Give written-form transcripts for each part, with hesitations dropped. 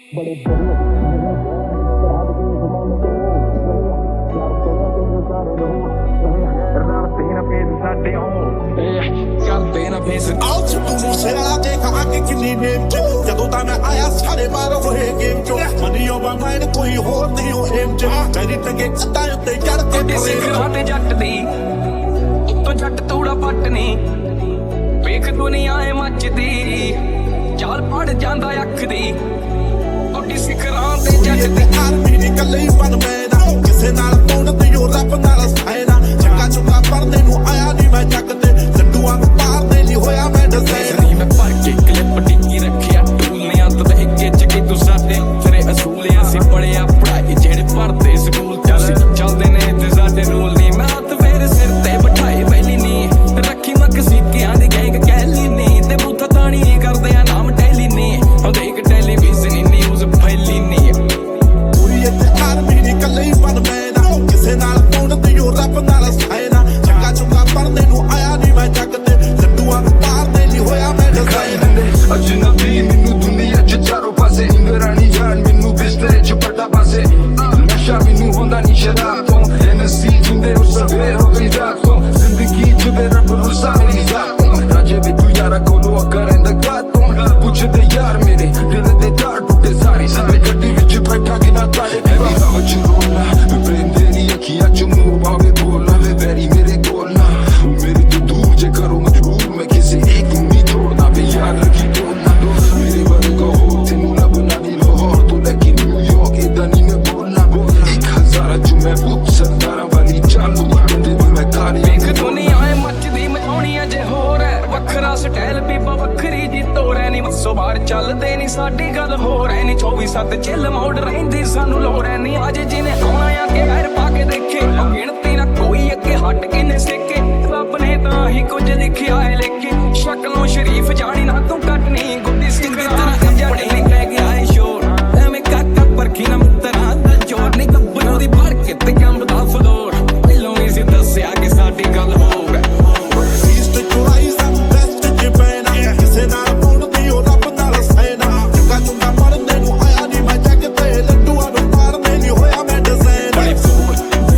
बड़े बढ़िया ਕਰਦੇ ਨਾ ਫੇਸ ਆਉ ਤੂੰ ਸਿਰਾ ਦੇ ਕਹਾ ਕਿ ਕਿੰਨੀ ਨੇਮ ਚ ਜਦੋਂ ਤਾਂ ਮੈਂ ਆਇਆ ਸਾਰੇ ਬਾਹਰ ਹੋਏ ਗੇਮ ਚੋਂ ਮਨੀ ਓਵਰ ਮਾਈਂਡ ਕੋਈ ਹੋਰ ਨਹੀਂ ਉਹ ਏਮ ਚ ਮੇਰੀ ਟੰਗੇ ਕੱਟਾਂ ਉੱਤੇ ਚੜ ਕੇ ਸਿਖਰਾਂ ਤੇ ਜੱਟ ਦੀ ਉੱਤੋਂ ਜੱਟ ਤੂੜਾ ਪੱਟ ਨਹੀਂ ਵੇਖ ਦੁਨੀਆ ਏ ਮੱਚਦੀ ਚਾਲ ਪੜ ਜਾਂਦਾ ਅੱਖ ਦੀ ਤੁਹਾਡੀ ਸਿਖਰਾਂ ਤੇ ਜੱਟ ਦੀ ਆਰਮੀ ਦੀ ਕੱਲੇ ਹੀ ਬਣ ਮੈਦਾ ਕਿਸੇ ਨਾਲ ਤੋੜਦੀ ਉਹ ਰੱਬ ਨਾਲ ਸਾਇਨਾ ਚੰਗਾ ਚੁੰਗਾ ਪਰਦੇ ਨੂੰ ਆਇਆ ਨਹੀਂ ਮੈਂ ਜੱਗ ਤੇ ਲੱਡੂਆਂ ਨੂੰ ਪਾਰਦੇ ਨਹੀਂ ਹੋਇਆ ਮੈਂ ਡਿਜ਼ਾਈਨ ਮੈਂ ਭਰ ਕੇ ਕਲਿੱਪ ਟਿੱਕੀ ਰੱਖਿਆ ਟੂਲਿਆਂ ਤੋਂ ਦੇਖ ਕੇ ਚੱਕੀ ਤੂੰ ਸਾਡੇ ਤੇਰੇ ਅਸੂਲਿਆਂ ਸੀ ਪੜਿਆ ਪੜਾਈ ਜਿਹੜੇ ਪੜਦੇ ਸਕੂਲ ਚੱਲਦੇ ਨੇ ਤੇ ਸਾਡੇ ਰੂਲ ਨਹੀਂ ਮੈਂ ਹੱਥ ਫੇਰ ਸਿਰ ਤੇ ਬਿਠਾਈ ਵੈਲੀ ਨਹੀਂ ਰੱਖੀ ਮੱਕ ਸਿੱਕਿਆਂ ਦੀ ਗੈਂਗ ਕਹਿਲੀ ਨਹੀਂ ਤੇ ਬੁੱਥਾ ਤਾਣੀ ਕਰਦੇ ਆ ਨਾਮ ਟੈਲੀ ਨਹੀਂ ਉਹ ਦੇਖ ਟੈਲੀਵਿਜ਼ਨ ਨਿਊਜ਼ ਫੈਲੀ ਨਹੀਂ ਪੂਰੀ ਇੱਥੇ ਆਰਮੀ ਦੀ ਕੱਲੇ ਹੀ ਬਣ ਮੈਦਾ ਕਿਸੇ ਨਾਲ ਤੋੜਦੀ ਉਹ ਰੱਬ ਨਾਲ ਸਾਇਨਾ ਚੰਗਾ ਚੁੰਗਾ ਪਰਦੇ ਨੂੰ ਆਇਆ ਨਹੀਂ ਮੈਂ ਜੱਗ ਤੇ ਲੱਡੂਆਂ ਨੂੰ ਪਾਰਦੇ ਨਹੀਂ ਹੋਇਆ ਮੈਂ ਡਿਜ਼ਾਈਨ ਅਜਨਬੀ ਮੈਨੂੰ ਦੁਨੀਆ ਚ ਚਾਰੋਂ ਪਾਸੇ ਇੰਗਰਾਨੀ ਜਾਨ ਮੈਨੂੰ ਬਿਸਤਰੇ ਚ ਪੱਟਾ ਪਾਸੇ ਨਸ਼ਾ ਮੈਨੂੰ ਹੁੰਦਾ ਨਹੀਂ ਸ਼ਰਾਬ ਤੋਂ ਐਨਸੀ ਜਿੰਦੇ ਉਹ ਸਵੇਰ ਹੋ ਗਈ ਰਾਤ ਤੋਂ ਜ਼ਿੰਦਗੀ ਚ ਮੇਰਾ ਭਰੋਸਾ ਮੇਰੀ ਜ਼ਾਤ ਤੋਂ ਰਾਜੇ ਵੀ ਤੂੰ ਯਾਰਾ ਕੋਲੋਂ ਕਰੇਂਦਾ ਗਾਤ ਤੋਂ ਪੁੱਛਦੇ ਯਾਰ ਮੇਰੇ ਦਿਲ ਦੇ ਤਾਰ ਟੁੱਟੇ ਸਾਰੇ ਸਾਰੇ ਗੱਡੀ ਵਿੱਚ ਬੈਠਾ ਕਿ ਨਾ ਤਾਰੇ ਐਵੇਂ ਹਵਾ ਚ ਰੋਣਾ ਪ੍ਰੇਂਦੇ ਦੀ ਅੱਖੀਆਂ ਚ ਮੂੰਹ ਪਾਵੇ ਬੋਲਣਾ ਵੇ ਵੈਰੀ ਮੇਰੇ ਕੋਲ ਨਾ ਮੇਰੇ ਤੋਂ ਦੂਰ ਜੇ ਕਰੋ ਮਜਬੂਰ ਮੈਂ ਕਿਸੇ ਇੱਕ ਨੂੰ ਨਹੀਂ ਤੋੜਨਾ ਵੇ ਯਾਦ ਰੱਖੀ ਤੋੜਨਾ ਮੇਰੇ ਵਰਗਾ ਹੋ ਤੈਨੂੰ ਲੱਭਣਾ ਨਹੀਂ ਲਾਹੌਰ ਤੋਂ ਲੈ ਕੇ ਨਿਊਯਾਰਕ ਏਦਾਂ ਨਹੀਂ ਮੈਂ ਬੋਲਣਾ 1000 ਚ ਮੈਂ ਬੁੱਤ ਸਰਦਾਰਾਂ ਵਾਲੀ ਚਾਲੂ ਬੰਦੇ ਦੀ ਮੈਂ ਕਾਲੀ ਵੇਖ ਦੁਨੀਆ ਏ ਮੱਚਦੀ ਮਚਾਉਣੀ ਅਜੇ ਹੋਰ ਐ ਵੱਖਰਾ ਸਟਾਈਲ ਬੀਬਾ ਵੱਖਰੀ ਜੀ ਤੋਰ ਐ ਨੀ ਮੱਸੋ ਬਾਹਰ ਚੱਲਦੇ ਨੀ ਸਾਡੀ ਗੱਲ ਹੋਰ ਐ ਨੀ 24/7 ਚਿੱਲ ਮੋੜ ਰਹਿੰਦੀ ਸਾਨੂੰ ਲੋੜ ਐ ਨੀ ਅੱਜ ਜਿਹਨੇ ਆਉਣਾ ਆ ਕੇ ਪੈਰ ਪਾ ਕੇ ਦੇਖੇ ਉਹ ਗਿਣਤੀ ਨਾ ਕੋਈ ਅੱਗੇ ਹਟ ਕੇ ਨੇ ਸੇਕੇ ਰੱਬ ਨੇ ਤਾਂ ਹੀ ਕੁਝ ਲਿਖਿਆ ਏ ਲੇਕੇ ਸ਼ਕਲੋਂ ਸ਼ਰੀਫ ਜਾਣੀ ਨਾ ਤੂੰ ਕੱਟਣੀ ਗੁੱਡੀ ਸਿੰਘ ਤਰ੍ਹਾਂ ਜੱਟ ਨਹੀਂ ਕਹਿ ਗਿਆ ਏ ਸ਼ੋਰ ਐਵੇਂ ਕਾਕਾ ਪਰਖੀ ਨਾ ਮਿੱਤਰਾਂ ਦਾ ਜੋਰ ਨਹੀਂ ਗੱਬਰੋਂ ਦੀ ਭਰ ਕੇ ਤੇ ਕੰਮ ਦਾ ਫਲੋਰ ਪਹਿਲੋਂ ਵੀ ਸੀ ਦੱਸਿਆ ਕਿ ਸਾਡੀ ਗੱਲ ਹੋਰ ਐ ਈਸਟ ਚੁਰਾਈ ਸਭ ਬੈਸਟ ਚ ਪੈਣਾ ਕਿਸੇ ਨਾਲ ਤੋੜਦੀ ਉਹ ਰੱਬ ਨਾਲ ਸਾਇਨਾ ਚੰਗਾ ਚੁੰਗਾ ਪਰਦੇ ਨੂੰ ਆਇਆ ਨਹੀਂ ਮੈਂ ਜੱਗ ਤੇ ਲੱਡੂਆਂ ਨੂੰ ਪਾਰਦੇ ਨਹੀਂ ਹੋਇਆ ਮੈਂ ਡਿਜ਼ਾਈਨ ਬੜੇ ਫੂਲ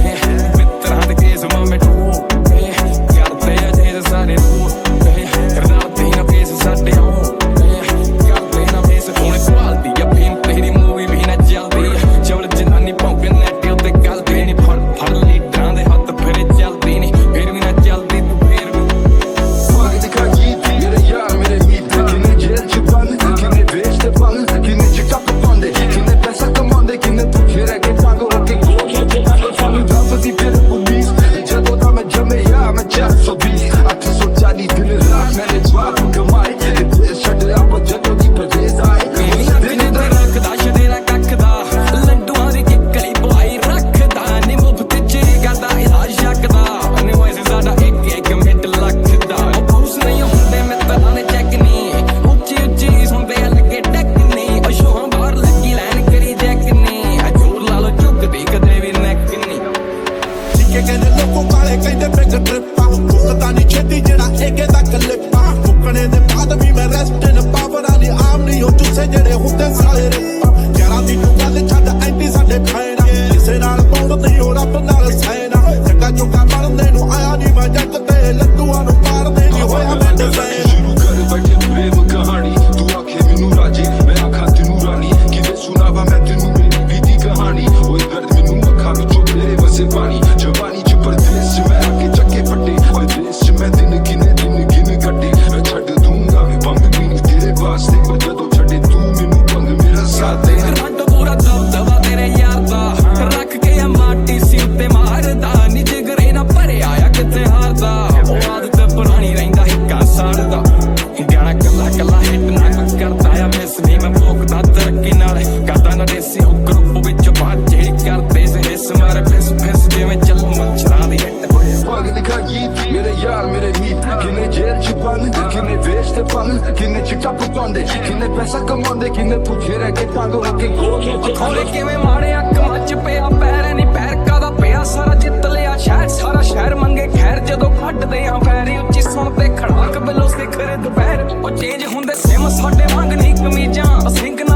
ਮਿੱਤਰਾਂ ਦੇ ਕੇਸ ਮਾਮੇ ਟੂ ਕਰਦੇ ਆ ਜੇ ਸਾਰੇ ਨੂੰ ਰਾਤੀ ਨਾ ਫੇਸ ਸਾਡੇ ਆਉਂ ਕਰਦੇ ਨਾ ਫੇਸ ਕੋਣ ਸਵਾਲਦੀ ਆ ਫੇਮ ਤੇਰੀ ਮੂਵੀ ਵੀ ਨਾ ਚੱਲਦੀ ਚਵਲ ਜਨਾਨੀ ਭੌਂਕੇ ਨੈਟ ਉੱਤੇ ਗੱਲਦੀ ਨਹੀਂ ਫੜ ਲੀਡਰਾਂ ਦੇ ਹੱਥ ਫੇਰੇ ਚੱਲਦੀ ਨਹੀਂ ਫੇਰ ਵੀ ਨਾ ਚੱਲਦੀ ਤੂੰ ਫੇਰ ਵੀ ਫਰਕ ਦਿਖਾ ਕੀ ਮੇਰੇ ਯਾਰ ਮੇਰੇ ਮੀਤ ਕਿੰਨੇ ਜੇਲ੍ਹ ਚ ਬੰਦ ਕਿੰਨੇ ਵੇਚਦੇ ਬੰਦ ਕਿੰਨੇ ਚਿੱਟਾ ਪਾਉਂਦੇ ਕਿੰਨੇ ਪੈਸਾ ਕਮਾਉਂਦੇ ਕਿੰਨੇ ਭੁੱਖੇ ਰਹਿ ਕੇ ਟਾਂਗੋ ਰੱਖੇ ਸਾਨੂੰ ਦੱਸਦੀ ਫਿਰ ਪੁਲਿਸ ਜਦੋਂ ਦਾ ਮੈਂ ਜੰਮਿਆ ਮੈਂ 420 840 ਦਿਨ ਰਾਤ ਮੈਨੇ ਜਵਾਬ ਕਮਾਈ ਤੇ ਛੱਡਿਆ ਜਦੋਂ ਦੀ ਪਰਦੇਸ ਆਈ ਦਿਨ ਦਾ ਰੱਖਦਾ ਸ਼ਦੇਰਾ ਕੱਖ ਦਾ ਲੱਡੂਆਂ ਦੀ ਕਿੱਕਲੀ ਪਵਾਈ ਰੱਖਦਾ ਨੀ ਮੁਫਤ ਚ ਕਰਦਾ ਇਲਾਜ ਸ਼ੱਕਦਾ ਨੀ ਵੈਸ ਸਾਡਾ ਇੱਕ ਮਿੰਟ ਲੱਖਦਾ ਉਹ ਬੂਸ ਨਹੀਂ ਹੁੰਦੇ ਮਿੱਤਰਾਂ ਦੇ ਚੈੱਕ ਨਹੀਂ ਉੱਚੀ ਉੱਚੀ ਸੁਣਦੇ ਲੱਗੇ ਟੈਕ ਨਹੀਂ ਉਹ ਸ਼ੋਹਾਂ ਬਾਹਰ ਲੱਗੀ ਲੈਣ ਕਰੀ ਜੈਕ ਨਹੀਂ ਜੋਰ ਲਾ ਲੋ ਝੁਕਦੀ ਕਦੇ ਵੀ ਨੈਕ ਨਹੀਂ ਸਿੱਕੇ ਕਹਿੰਦੇ ਲੋਕੋ ਕਾਲੇ ਕਹਿੰਦੇ ਬਿਗ ਟ੍ਰਿਪਾਂ ਮੁੱਕਦਾ ਨਹੀਂ ਛੇਤੀ ਜਿਹੜਾ ਏਕੇ ਦਾ ਕਲਿੱਪਾਂ ਮੁੱਕਣੇ ਦੇ ਬਾਅਦ ਵੀ ਮੈਂ ਰੈਸਟ ਇਨ ਪਾਵਰਾਂ ਦੀ ਆਮ ਨਹੀਂ ਉਹ ਚੁੱਸੇ ਜਿਹੜੇ ਹੁੰਦੇ ਸਾਰੇ ਰਿਪਾਂ ਯਾਰਾਂ ਦੀ ਤੂੰ ਗੱਲ ਛੱਡ ਐਂਟੀ ਸਾਡੇ ਫਾਇਨਾ ਕਿਸੇ ਨਾਲ ਤੋੜਦੀ ਉਹ ਰੱਬ ਨਾਲ ਸਾਇਨਾ ਚੰਗਾ ਚੁੰਗਾ ਪਰਦੇ ਨੂੰ ਆਇਆ ਨਹੀਂ ਮੈਂ ਜੱਗ ਤੇ ਲੱਡੂਆਂ ਨੂੰ ਪਾਰਦੇ ਨਹੀਂ ਹੋਇਆ ਮੈਂ ਡਿਜ਼ਾਈਨ ਸ਼ੁਰੂ ਕਰ ਬੈਠੇ ਪ੍ਰੇਮ ਕਹਾਣੀ ਤੂੰ ਆਖੇ ਮੈਨੂੰ ਰਾਜੀ ਮੈਂ ਆਖਾਂ ਤੈਨੂੰ ਰਾਣੀ ਕਿਵੇਂ ਸੁਣਾਵਾ ਮੈਂ ਤੈਨੂੰ ਮੇਰੀ ਬੀਤੀ ਕਹਾਣੀ ਓਏ ਗਰਦ ਮੈਨੂੰ ਅੱਖਾਂ ਵਿੱਚੋਂ ਤੇਰੇ ਵਸੇ ਪਾਣੀ ਜਵਾਨੀ ਚ ਪਰਦੇਸ ਚ ਮੈਂ ਆ ਕੇ ਚੱਕੇ ਫੱਟੇ ਓਏ ਦੇਸ਼ ਚ ਮੈਂ ਦਿਨ ਗਿਨ ਕੱਟੇ ਮੈਂ ਛੱਡ ਦੂੰਗਾ ਮੈਂ ਭੰਗ ਵੀ ਨਹੀਂ ਤੇਰੇ ਵਾਸਤੇ ਪਰ ਜਦੋਂ ਛੱਡੇ ਤੂੰ ਮੈਨੂੰ ਭੰਗ ਮੇਰਾ ਸਾਥ ਦੇ ਰੱਡ ਪੂਰਾ ਦਬਦਬਾ ਤੇਰੇ ਯਾਰ ਦਾ ਰੱਖ ਕੇ ਆ ਮਾਟੀ ਸੀ ਉੱਤੇ ਮਾਰਦਾ ਨੀ ਜਿਗਰੇ ਨਾ ਭਰਿਆ ਆ ਕਿੱਥੇ ਹਾਰਦਾ ਉਹ ਆਦਤ ਪੁਰਾਣੀ ਰਹਿੰਦਾ ਹਿੱਕਾ ਸਾੜਦਾ ਗਾਣਾ ਕੱਲਾ ਕੱਲਾ ਹਿੱਟ ਨਾ ਕਰਦਾ ਆ ਮਿਸ ਨਹੀਂ ਮੈਂ ਭੋਗਦਾ ਤਰੱਕੀ ਨਾਲ ਕਰਦਾ ਨਾ ਦੇਸੀ ਉਹ ਗਰੁੱਪ ਵਿੱਚ ਬਾਤ ਜਿਹੜੀ ਕਰਦੇ ਸੀ ਹਿੱਸ ਮਾਰ ਫਿਸ ਜਿਵੇਂ ਚੱਲੂ ਮੱਛਰਾਂ ਦੀ ਹਿੱਟ ਫਰਕ ਦਿਖਾ ਕੀ ਮੇਰੇ ਯਾਰ ਮੇਰੇ ਮੀਤ ਕਿੰਨੇ ਜੇਲ੍ਹ ਚ ਬੰਦ ਕਿੰਨੇ ਵੇਚਦੇ ਬੰਦ ਕਿੰਨੇ ਚਿੱਟਾ ਪਾਉਂਦੇ ਕਿੰਨੇ ਪੈਸਾ ਕਮਾਉਂਦੇ ਕਿੰਨੇ ਭੁੱਖੇ ਰਹਿ ਕੇ ਟਾਂਗੋ ਰੱਖੇ ਖੋਲੇ ਕਿਵੇਂ ਮਾੜੇ ਅੱਖ ਮੱਚ ਪਿਆ ਪੈਰ ਨਹੀਂ ਪੈਰ ਕਾਦਾ ਪਿਆ ਸਾਰਾ ਜਿੱਤ ਲਿਆ ਸ਼ਹਿਰ ਸਾਰਾ ਸ਼ਹਿਰ ਮੰਗੇ ਖੈਰ ਜਦੋਂ ਕੱਢਦੇ ਆ ਪੈਰੀ ਉੱਚੀ ਸੁਣਦੇ ਖੜਾਕ ਬਿੱਲੋ ਸਿਖਰ ਦੁਪਹਿਰ ਉਹ ਚੇਂਜ ਹੁੰਦੇ ਸਿਮ ਸਾਡੇ ਵਾਂਗ ਨਹੀਂ ਕਮੀਜ਼ਾਂ ਸਿੰਘ